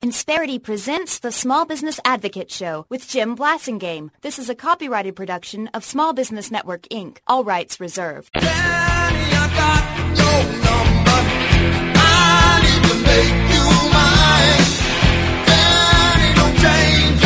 Insperity presents the Small Business Advocate Show with Jim Blasingame. This is a copyrighted production of Small Business Network, Inc. All rights reserved. Danny, I got your number. I need to make you mine. Danny, don't change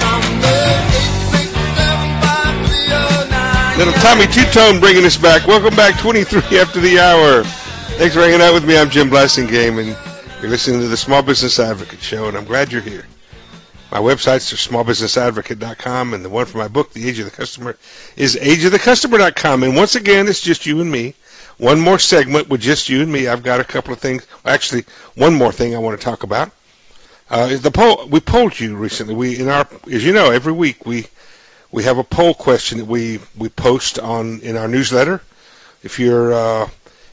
your number. 8675309. Little Tommy Two-Tone bringing us back. Welcome back, 23 after the hour. Thanks for hanging out with me. I'm Jim Blasingame, and you're listening to the Small Business Advocate Show, and I'm glad you're here. My websites are smallbusinessadvocate.com, and the one for my book, The Age of the Customer, is ageofthecustomer.com. And once again, it's just you and me. One more segment with just you and me. I've got a couple of things. Actually, one more thing I want to talk about. Is the poll. We polled you recently. As you know, every week we have a poll question that we post in our newsletter. If you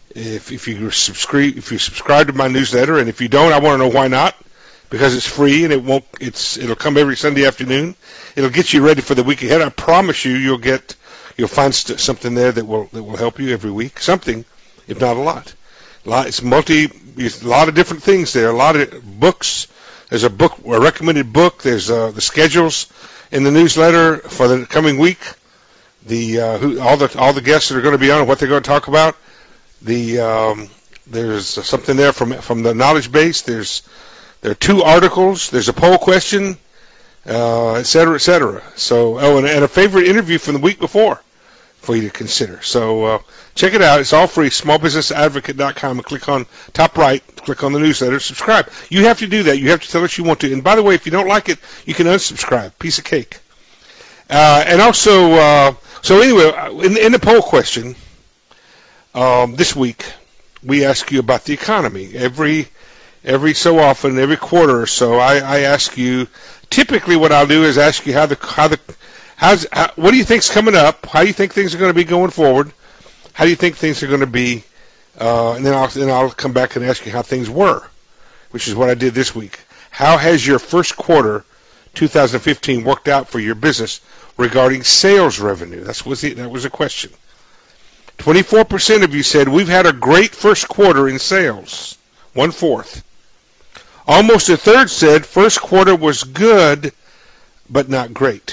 subscribe to my newsletter, and if you don't, I want to know why not. Because it's free and it'll come every Sunday afternoon. It'll get you ready for the week ahead. I promise you, you'll find something there that will help you every week. Something, if not a lot. It's a lot of different things there. A lot of books. There's a recommended book. There's the schedules in the newsletter for the coming week. All the guests that are going to be on and what they're going to talk about. There's something there from the knowledge base. There are 2 articles. There's a poll question, et cetera, et cetera. So, and a favorite interview from the week before for you to consider. So check it out. It's all free. Smallbusinessadvocate.com, and click on top right. Click on the newsletter. Subscribe. You have to do that. You have to tell us you want to. And by the way, if you don't like it, you can unsubscribe. Piece of cake. And also, so anyway, in the poll question this week, we ask you about the economy. Every so often, every quarter or so, I ask you. Typically, what I'll do is ask you what do you think's coming up? How do you think things are going to be going forward? How do you think things are going to be? And then I'll come back and ask you how things were, which is what I did this week. How has your first quarter, 2015, worked out for your business regarding sales revenue? That was a question. 24% of you said we've had a great first quarter in sales. 1/4. Almost a third said first quarter was good, but not great.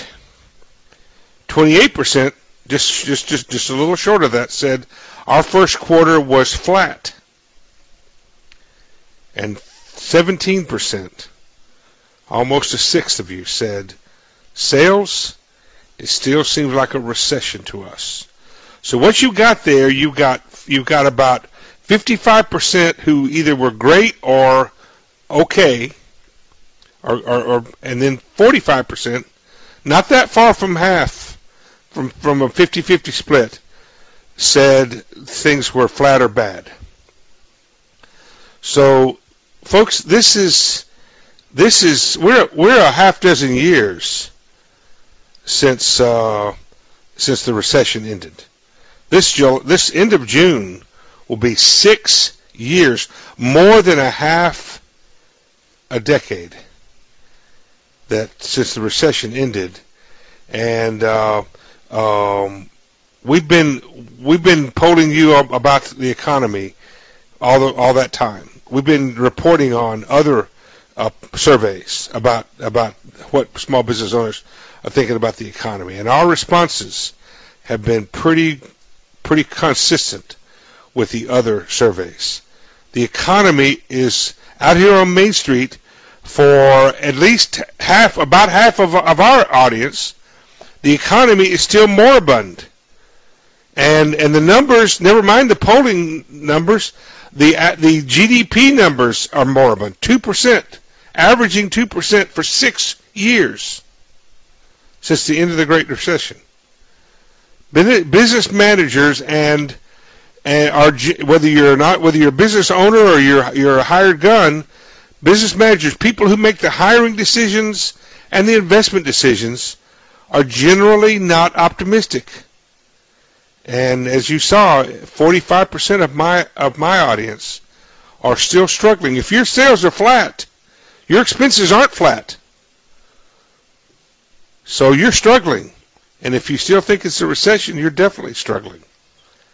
28%, just a little short of that, said our first quarter was flat. And 17%, almost a sixth of you, said sales, it still seems like a recession to us. So what you got there, you got about 55% who either were great or okay, and then 45%, not that far from half, from a 50-50 split, said things were flat or bad. So, folks, we're a half dozen years since the recession ended. This end of June will be 6 years, more than a decade since the recession ended, and we've been polling you about the economy all that time. We've been reporting on other surveys about what small business owners are thinking about the economy, and our responses have been pretty consistent with the other surveys. The economy is out here on Main Street for at least about half of our audience. The economy is still moribund, and the numbers, never mind the polling numbers, the GDP numbers are moribund. 2%, averaging 2% for 6 years since the end of the Great Recession. Business managers and whether you're a business owner or you're a hired gun, business managers, people who make the hiring decisions and the investment decisions, are generally not optimistic. And as you saw, 45% of my audience are still struggling. If your sales are flat, your expenses aren't flat. So you're struggling. And if you still think it's a recession, you're definitely struggling.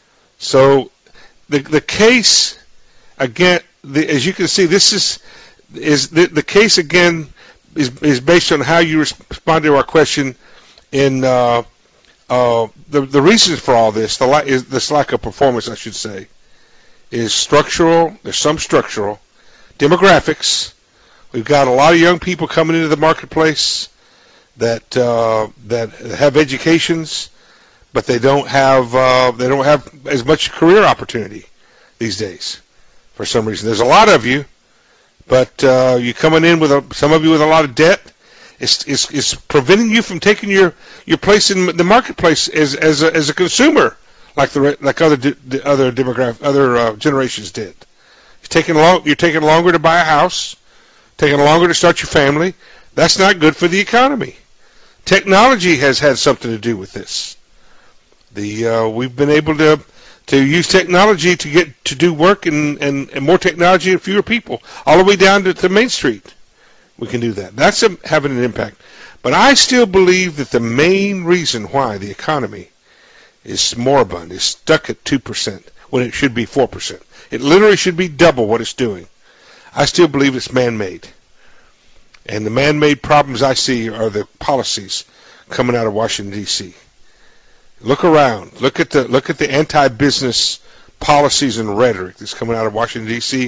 So the case, again, as you can see, this is is the case again is based on how you respond to our question in the reasons for all this. This lack of performance, I should say, is structural. There's some structural demographics. We've got a lot of young people coming into the marketplace that have educations, but they don't have as much career opportunity these days for some reason. There's a lot of you, but you're coming in with some of you with a lot of debt. It's preventing you from taking your place in the marketplace as a consumer, like other generations did. You're taking longer to buy a house, taking longer to start your family. That's not good for the economy. Technology has had something to do with this. We've been able to use technology to do work and more technology and fewer people, all the way down to Main Street. We can do that. That's having an impact. But I still believe that the main reason why the economy is moribund, is stuck at 2% when it should be 4%. It literally should be double what it's doing. I still believe it's man-made. And the man-made problems I see are the policies coming out of Washington, D.C. Look around. Look at the anti-business policies and rhetoric that's coming out of Washington, D.C.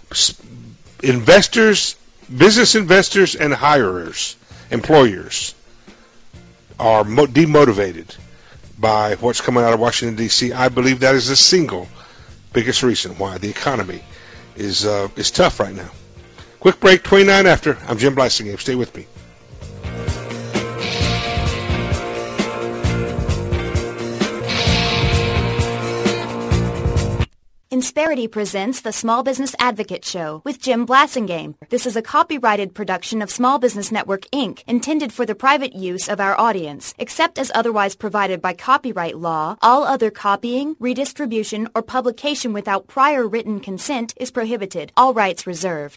Business investors and hirers, employers, are demotivated by what's coming out of Washington, D.C. I believe that is the single biggest reason why the economy is tough right now. Quick break, 29 after. I'm Jim Blasingame. Stay with me. Insperity presents the Small Business Advocate Show with Jim Blasingame. This is a copyrighted production of Small Business Network, Inc., intended for the private use of our audience. Except as otherwise provided by copyright law, all other copying, redistribution, or publication without prior written consent is prohibited. All rights reserved.